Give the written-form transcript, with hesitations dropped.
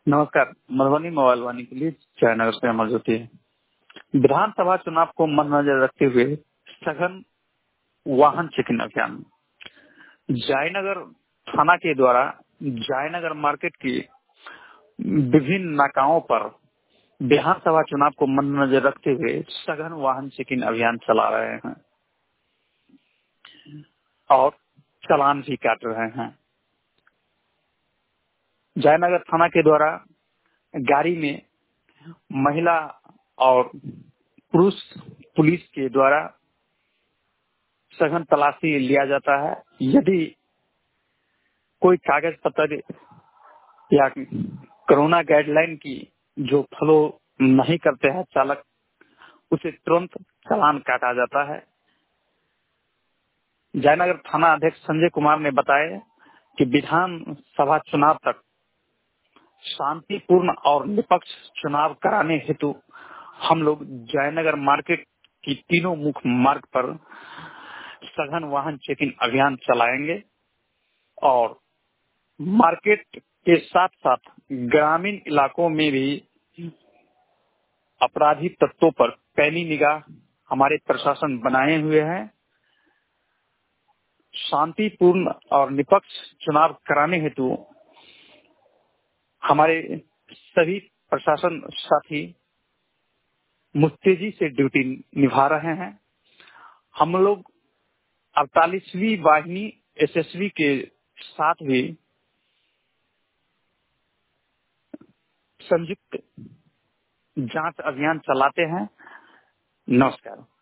नमस्कार। मधुबनी मोबाइल वाणी के लिए जयनगर से अमर ज्योति है। विधानसभा चुनाव को मद्देनजर रखते हुए सघन वाहन चेकिंग अभियान जयनगर थाना के द्वारा जयनगर मार्केट की विभिन्न नाकाओं पर विधानसभा चुनाव को मद्देनजर रखते हुए सघन वाहन चेकिंग अभियान चला रहे हैं और चालान भी काट रहे हैं। जयनगर थाना के द्वारा गाड़ी में महिला और पुरुष पुलिस के द्वारा सघन तलाशी लिया जाता है। यदि कोई कागज पत्र या कोरोना गाइडलाइन की जो फॉलो नहीं करते हैं चालक, उसे तुरंत चालान काटा जाता है। जयनगर थाना अध्यक्ष संजय कुमार ने बताया कि विधानसभा चुनाव तक शांतिपूर्ण और निष्पक्ष चुनाव कराने हेतु हम लोग जयनगर मार्केट की तीनों मुख्य मार्ग पर सघन वाहन चेकिंग अभियान चलाएंगे और मार्केट के साथ साथ ग्रामीण इलाकों में भी अपराधी तत्वों पर पैनी निगाह हमारे प्रशासन बनाए हुए हैं। शांतिपूर्ण और निष्पक्ष चुनाव कराने हेतु हमारे सभी प्रशासन साथी मुस्तैदी से ड्यूटी निभा रहे हैं। हम लोग 48वीं वाहिनी एसएसबी के साथ भी संयुक्त जांच अभियान चलाते हैं। नमस्कार।